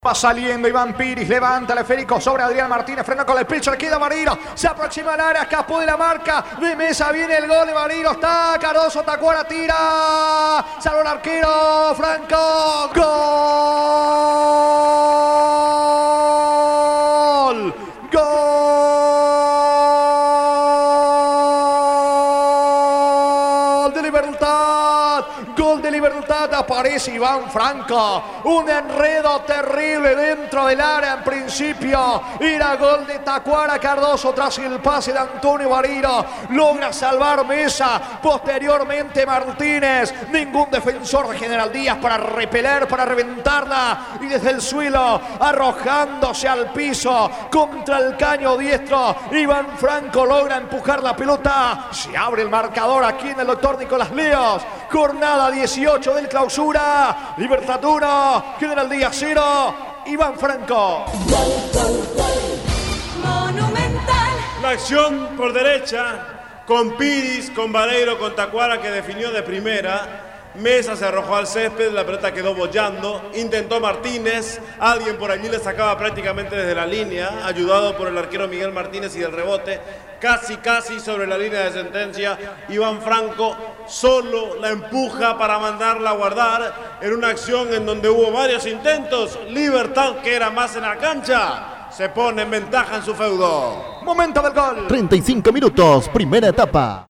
Va saliendo Iván Piris, levanta el esférico sobre Adrián Martínez, frena con el pecho, le queda Barilo, se aproxima al área, escapó de la marca, de Mesa viene el gol de Barilo, está Cardoso, Tacuara, tira, salva el arquero, Franco, gol, gol de Libertad, gol de Libertad, aparece Iván Franco, un enredo terrible dentro del área en principio, era gol de Tacuara Cardoso tras el pase de Antonio Barilo, logra salvar Mesa, posteriormente Martínez, ningún defensor de General Díaz para repeler, para reventarla, y desde el suelo, arrojándose al piso, contra el caño diestro, Iván Franco logra empujar la pelota, se abre el marcador aquí en el Doctor Nicolás Leos, jornada 18 del clausura, Libertad 1, General Díaz 0, Iván Franco. Monumental. La acción por derecha, con Piris, con Vareiro, con Tacuara, que definió de primera. Mesa se arrojó al césped, la pelota quedó bollando, intentó Martínez, alguien por allí le sacaba prácticamente desde la línea, ayudado por el arquero Miguel Martínez, y del rebote, casi sobre la línea de sentencia, Iván Franco solo la empuja para mandarla a guardar en una acción en donde hubo varios intentos. Libertad, que era más en la cancha, se pone en ventaja en su feudo. Momento del gol. 35 minutos, primera etapa.